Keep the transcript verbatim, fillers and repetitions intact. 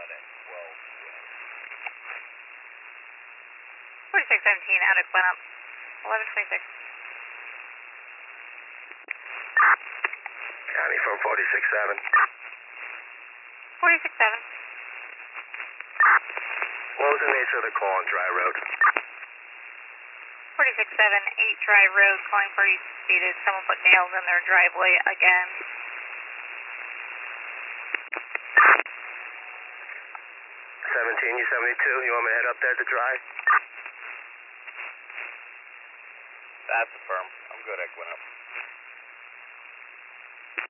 forty-six seventeen, out of Glen Up. eleven twenty-six. County from forty-six seven. forty-six seven. What was the nature of the call on Dry Road? forty-six seven, eight Dry Road, calling for you stated someone put nails in their driveway again. seventeen, you seventy-two, you want me to head up there to Dry? That's the firm. I'm good at Glen Up.